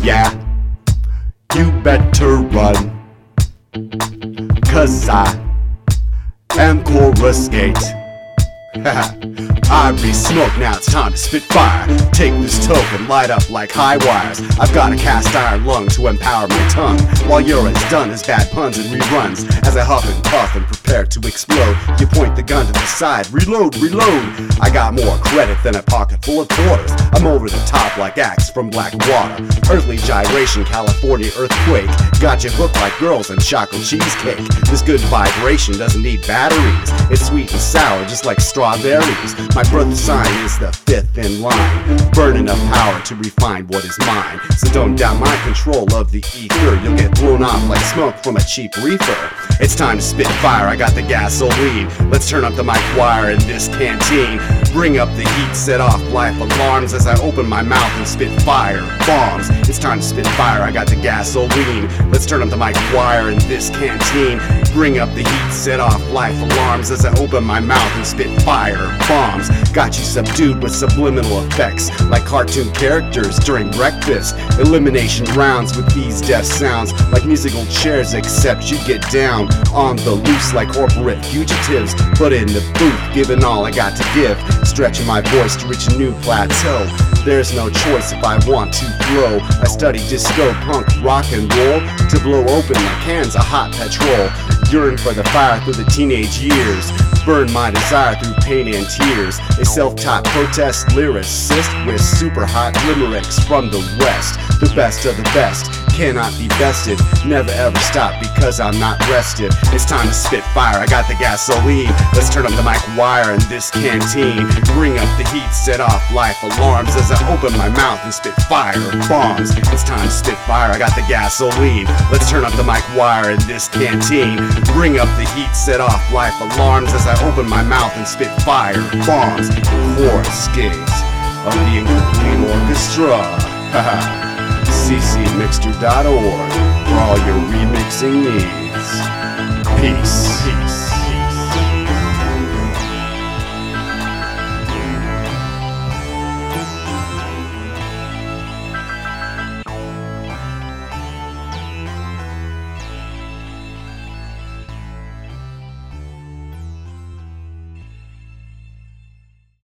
Yeah, you better run, 'cause I am Coruscate. I be smoke, now it's time to spit fire. Take this token, light up like high wires. I've got a cast iron lung to empower my tongue, while you're as done as bad puns and reruns. As I huff and puff and prepare to explode, you point the gun to the side, reload, reload. I got more credit than a pocket full of quarters. I'm over the top like Axe from Blackwater. Earthly gyration, California earthquake. Got you hooked like girls and chocolate cheesecake. This good vibration doesn't need batteries. It's sweet and sour just like strawberries. My brother's sign is the fifth in line. Burn enough power to refine what is mine. So don't doubt my control of the ether. You'll get blown off like smoke from a cheap reefer. It's time to spit fire, I got the gasoline. Let's turn up the mic wire in this canteen. Bring up the heat, set off life alarms as I open my mouth and spit fire bombs. It's time to spit fire, I got the gasoline. Let's turn up the mic wire in this canteen. Bring up the heat, set off life alarms as I open my mouth and spit fire bombs. Got you subdued with subliminal effects like cartoon characters during breakfast. Elimination rounds with these deaf sounds like musical chairs, except you get down on the loose like corporate fugitives. But in the booth, giving all I got to give, stretching my voice to reach a new plateau. There's no choice if I want to flow. I study disco, punk, rock and roll to blow open like cans of hot petrol. Yearn for the fire through the teenage years. Burn my desire through pain and tears. A self-taught protest lyricist with super hot limericks from the West. The best of the best cannot be bested. Never ever stop because I'm not rested. It's time to spit fire, I got the gasoline. Let's turn up the mic wire in this canteen. Bring up the heat, set off life alarms as I open my mouth and spit fire bombs. It's time to spit fire, I got the gasoline. Let's turn up the mic wire in this canteen. Bring up the heat, set off life alarms as I open my mouth and spit fire bombs. Coruscate of the Incomplete Orchestra. ccmixter.org for all your remixing needs. Peace.